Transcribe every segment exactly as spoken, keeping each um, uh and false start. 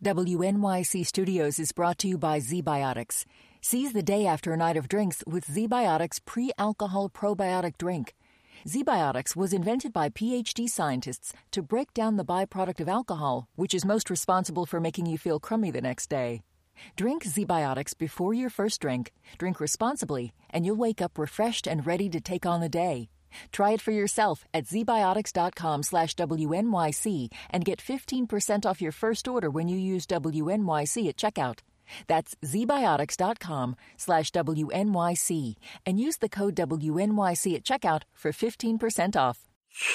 W N Y C Studios is brought to you by ZBiotics. Seize the day after a night of drinks with ZBiotics pre-alcohol probiotic drink. ZBiotics was invented by P H D scientists to break down the byproduct of alcohol, which is most responsible for making you feel crummy the next day. Drink ZBiotics before your first drink, drink responsibly, and you'll wake up refreshed and ready to take on the day. Try it for yourself at zbiotics.com slash WNYC and get fifteen percent off your first order when you use W N Y C at checkout. That's zbiotics.com slash WNYC and use the code W N Y C at checkout for fifteen percent off.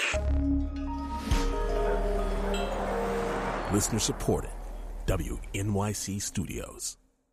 Listener supported. W N Y C Studios.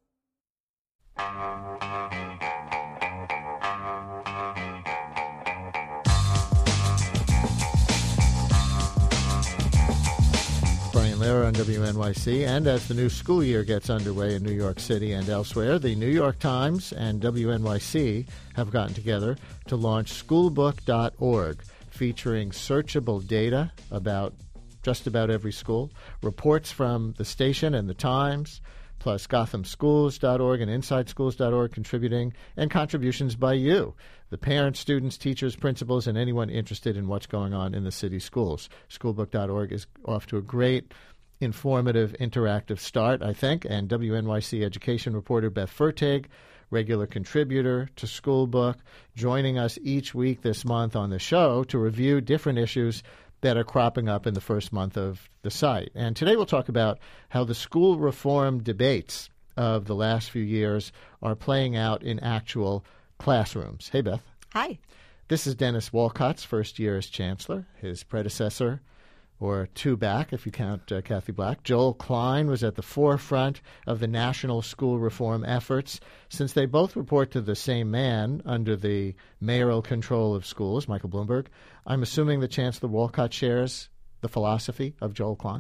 Brian Lehrer on W N Y C, and as the new school year gets underway in New York City and elsewhere, the New York Times and W N Y C have gotten together to launch schoolbook dot org, featuring searchable data about just about every school, reports from the station and the Times, plus Gotham Schools dot org and Inside Schools dot org contributing, and contributions by you, the parents, students, teachers, principals, and anyone interested in what's going on in the city schools. schoolbook dot org is off to a great, informative, interactive start, I think, and W N Y C education reporter Beth Fertig, regular contributor to Schoolbook, joining us each week this month on the show to review different issues that are cropping up in the first month of the site. And today we'll talk about how the school reform debates of the last few years are playing out in actual classrooms. Hey, Beth. Hi. This is Dennis Walcott's first year as chancellor. His predecessor, or two back if you count uh, Kathy Black, Joel Klein, was at the forefront of the national school reform efforts. Since they both report to the same man under the mayoral control of schools, Michael Bloomberg, I'm assuming that Chancellor Walcott shares the philosophy of Joel Klein?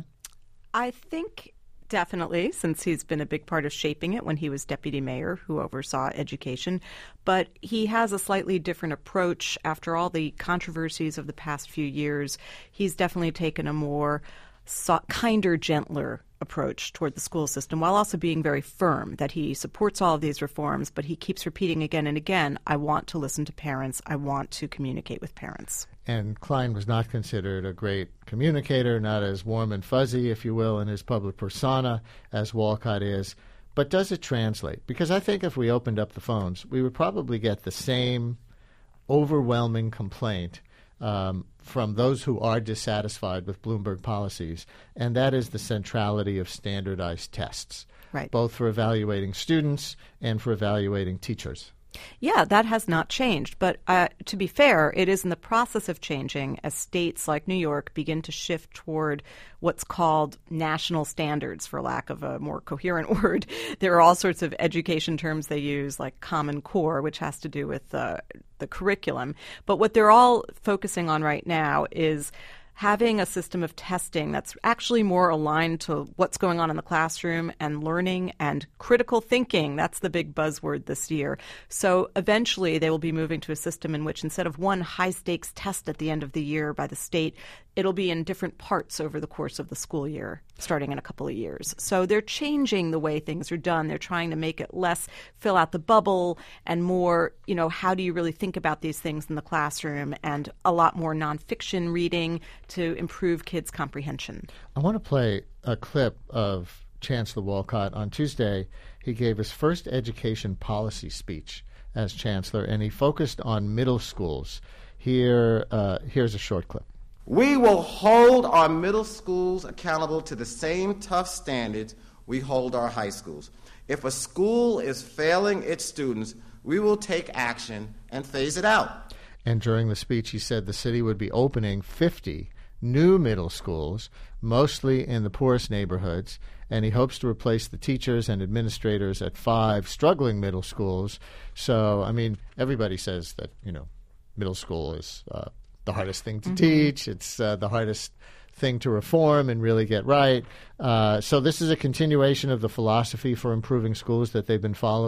I think definitely, since he's been a big part of shaping it when he was deputy mayor who oversaw education. But he has a slightly different approach. After all the controversies of the past few years, he's definitely taken a more so- kinder, gentler approach toward the school system, while also being very firm that he supports all of these reforms, but he keeps repeating again and again, I want to listen to parents, I want to communicate with parents. And Klein was not considered a great communicator, not as warm and fuzzy, if you will, in his public persona as Walcott is. But does it translate? Because I think if we opened up the phones, we would probably get the same overwhelming complaint um, from those who are dissatisfied with Bloomberg policies, and that is the centrality of standardized tests, right, both for evaluating students and for evaluating teachers. Yeah, that has not changed. But uh, to be fair, it is in the process of changing as states like New York begin to shift toward what's called national standards, for lack of a more coherent word. There are all sorts of education terms they use, like Common Core, which has to do with uh, the curriculum. But what they're all focusing on right now is having a system of testing that's actually more aligned to what's going on in the classroom and learning and critical thinking. That's the big buzzword this year. So eventually they will be moving to a system in which instead of one high-stakes test at the end of the year by the state, it'll be in different parts over the course of the school year, starting in a couple of years. So they're changing the way things are done. They're trying to make it less fill out the bubble and more, you know, how do you really think about these things in the classroom, and a lot more nonfiction reading to improve kids' comprehension. I want to play a clip of Chancellor Walcott. On Tuesday, he gave his first education policy speech as chancellor, and he focused on middle schools. Here, uh, here's a short clip. We will hold our middle schools accountable to the same tough standards we hold our high schools. If a school is failing its students, we will take action and phase it out. And during the speech, he said the city would be opening fifty new middle schools, mostly in the poorest neighborhoods, and he hopes to replace the teachers and administrators at five struggling middle schools. So, I mean, everybody says that, you know, middle school is uh, the hardest thing to mm-hmm. teach. It's uh, the hardest thing to reform and really get right. Uh, so this is a continuation of the philosophy for improving schools that they've been following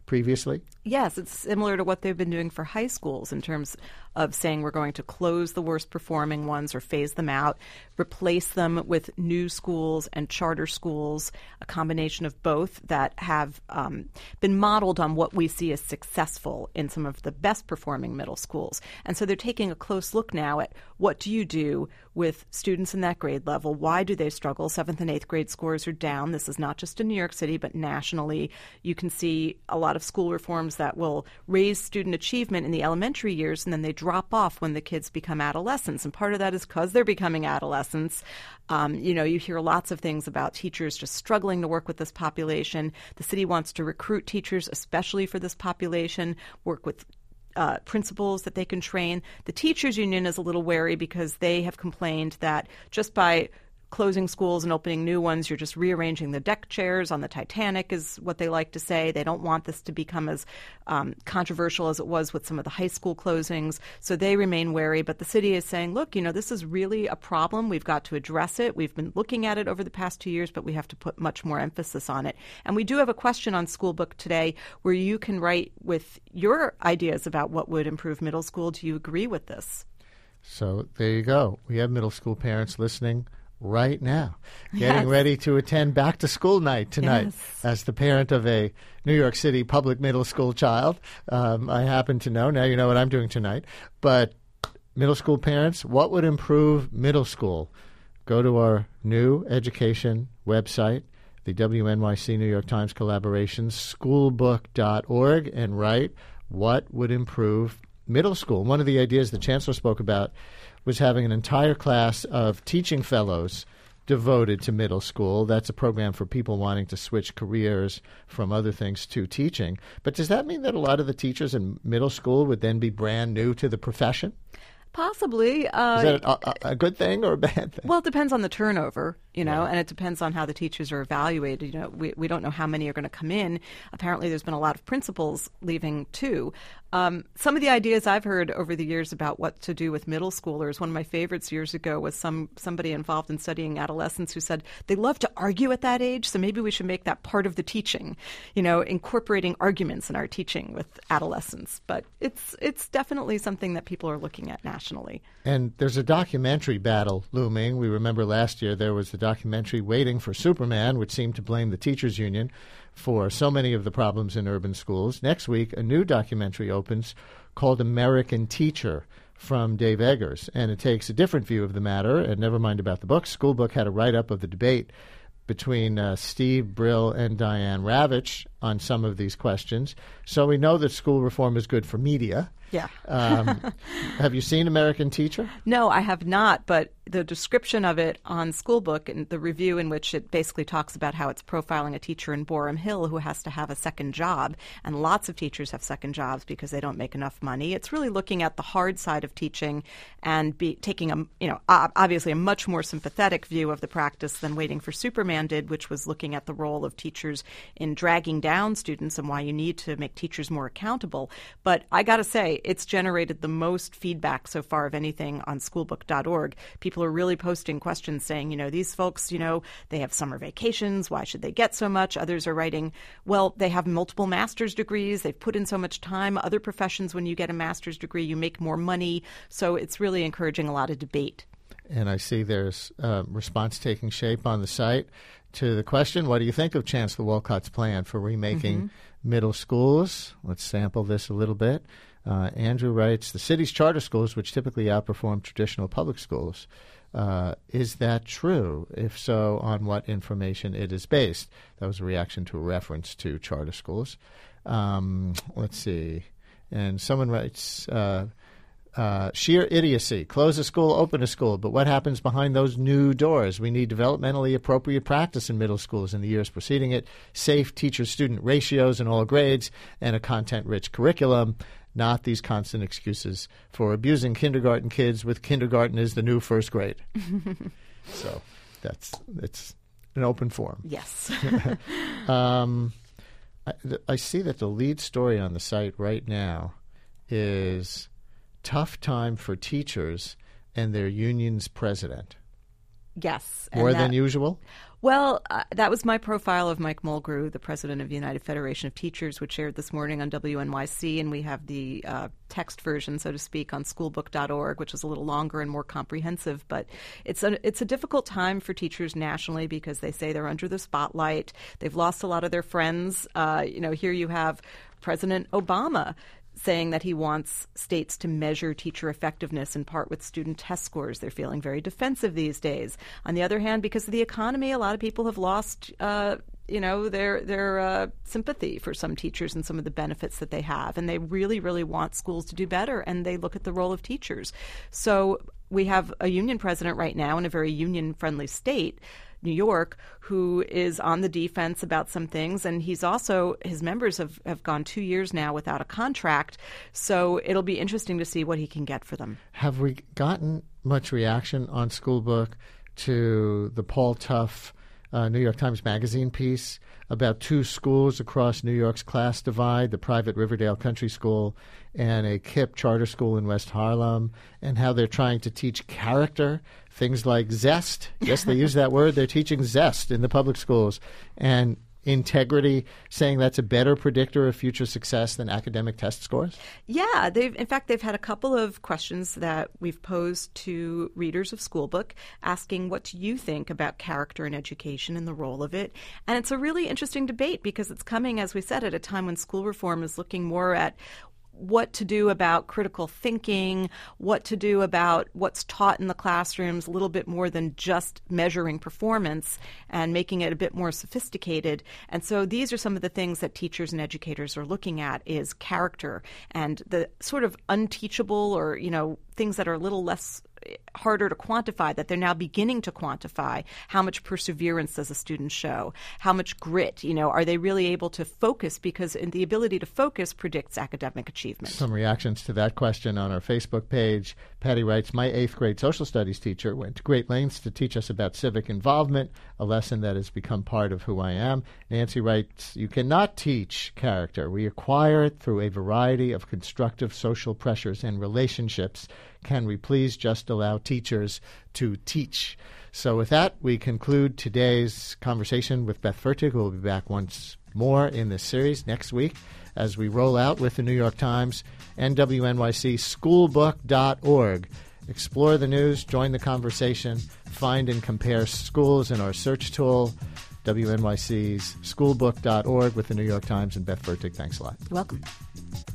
previously? Yes, it's similar to what they've been doing for high schools in terms of saying we're going to close the worst performing ones or phase them out, replace them with new schools and charter schools, a combination of both that have um, been modeled on what we see as successful in some of the best performing middle schools. And so they're taking a close look now at what do you do with students in that grade level? Why do they struggle? Seventh and eighth grade scores are down. This is not just in New York City, but nationally. You can see a lot of school reforms that will raise student achievement in the elementary years, and then they drop off when the kids become adolescents. And part of that is because they're becoming adolescents. Um, you know, you hear lots of things about teachers just struggling to work with this population. The city wants to recruit teachers, especially for this population, work with Uh, principals that they can train. The teachers union is a little wary because they have complained that just by closing schools and opening new ones, you're just rearranging the deck chairs on the Titanic is what they like to say. They don't want this to become as um, controversial as it was with some of the high school closings. So they remain wary. But the city is saying, look, you know, this is really a problem. We've got to address it. We've been looking at it over the past two years, but we have to put much more emphasis on it. And we do have a question on School Book today where you can write with your ideas about what would improve middle school. Do you agree with this? So there you go. We have middle school parents listening right now, getting Yes. ready to attend back to school night tonight. Yes. As the parent of a New York City public middle school child, um, I happen to know, now you know what I'm doing tonight, but middle school parents, what would improve middle school? Go to our new education website, the W N Y C New York Times collaboration, schoolbook dot org, and write what would improve middle school. One of the ideas the chancellor spoke about was having an entire class of teaching fellows devoted to middle school. That's a program for people wanting to switch careers from other things to teaching. But does that mean that a lot of the teachers in middle school would then be brand new to the profession? Possibly. Uh, Is that a, a, a good thing or a bad thing? Well, it depends on the turnover, you know, Yeah. and it depends on how the teachers are evaluated. You know, we, we don't know how many are going to come in. Apparently, there's been a lot of principals leaving, too. Um, some of the ideas I've heard over the years about what to do with middle schoolers, one of my favorites years ago was some somebody involved in studying adolescents who said they love to argue at that age, so maybe we should make that part of the teaching, you know, incorporating arguments in our teaching with adolescents. But it's it's definitely something that people are looking at nationally. And there's a documentary battle looming. We remember last year there was the documentary Waiting for Superman, which seemed to blame the teachers union for so many of the problems in urban schools. Next week, a new documentary opens called American Teacher from Dave Eggers, and it takes a different view of the matter, and never mind about the book. School Book had a write-up of the debate between uh, Steve Brill and Diane Ravitch on some of these questions. So we know that school reform is good for media. Yeah. um, have you seen American Teacher? No, I have not, but the description of it on School Book and the review in which it basically talks about how it's profiling a teacher in Boerum Hill who has to have a second job, and lots of teachers have second jobs because they don't make enough money. It's really looking at the hard side of teaching and be, taking a, you know, obviously a much more sympathetic view of the practice than Waiting for Superman did, which was looking at the role of teachers in dragging down students and why you need to make teachers more accountable. But I got to say, it's generated the most feedback so far of anything on schoolbook dot org. People are really posting questions saying, you know, these folks, you know, they have summer vacations. Why should they get so much? Others are writing, well, they have multiple master's degrees. They've put in so much time. Other professions, when you get a master's degree, you make more money. So it's really encouraging a lot of debate. And I see there's a response taking shape on the site to the question, what do you think of Chancellor Wolcott's plan for remaking mm-hmm. middle schools? Let's sample this a little bit. Uh, Andrew writes, the city's charter schools, which typically outperform traditional public schools. Uh, is that true? If so, on what information it is based? That was a reaction to a reference to charter schools. Um, let's see. And someone writes, uh, uh, sheer idiocy. Close a school, open a school. But what happens behind those new doors? We need developmentally appropriate practice in middle schools in the years preceding it, safe teacher-student ratios in all grades, and a content-rich curriculum. Not these constant excuses for abusing kindergarten kids with kindergarten is the new first grade. So that's it's an open forum. Yes. um, I, I see that the lead story on the site right now is tough time for teachers and their union's president. Yes. More and that, than usual? Well, uh, that was my profile of Mike Mulgrew, the president of the United Federation of Teachers, which aired this morning on W N Y C, and we have the uh, text version, so to speak, on schoolbook dot org, which is a little longer and more comprehensive. But it's a, it's a difficult time for teachers nationally because they say they're under the spotlight. They've lost a lot of their friends. Uh, you know, here you have President Obama saying that he wants states to measure teacher effectiveness in part with student test scores. They're feeling very defensive these days. On the other hand, because of the economy, a lot of people have lost uh, you know, their their uh, sympathy for some teachers and some of the benefits that they have. And they really, really want schools to do better, and they look at the role of teachers. So we have a union president right now in a very union-friendly state, New York, who is on the defense about some things. And he's also, his members have, have gone two years now without a contract. So it'll be interesting to see what he can get for them. Have we gotten much reaction on Schoolbook to the Paul Tough uh, New York Times Magazine piece about two schools across New York's class divide, the private Riverdale Country School and a K I P charter school in West Harlem, and how they're trying to teach character, things like zest. Yes, they use that word. They're teaching zest in the public schools. And integrity, saying that's a better predictor of future success than academic test scores? Yeah, they've in fact, they've had a couple of questions that we've posed to readers of Schoolbook asking, what do you think about character in education and the role of it? And it's a really interesting debate because it's coming, as we said, at a time when school reform is looking more at what to do about critical thinking, what to do about what's taught in the classrooms, a little bit more than just measuring performance and making it a bit more sophisticated. And so these are some of the things that teachers and educators are looking at is character and the sort of unteachable or, you know, things that are a little less harder to quantify, that they're now beginning to quantify. How much perseverance does a student show? How much grit? You know, are they really able to focus? Because the ability to focus predicts academic achievement. Some reactions to that question on our Facebook page. Patty writes, my eighth grade social studies teacher went to great lengths to teach us about civic involvement, a lesson that has become part of who I am. Nancy writes, you cannot teach character. We acquire it through a variety of constructive social pressures and relationships. Can we please just allow teachers to teach? So with that, we conclude today's conversation with Beth Fertig, who will be back once more in this series next week as we roll out with the New York Times and W N Y C schoolbook dot org. Explore the news, join the conversation, find and compare schools in our search tool, W N Y C's schoolbook dot org with the New York Times and Beth Fertig. Thanks a lot. You're welcome.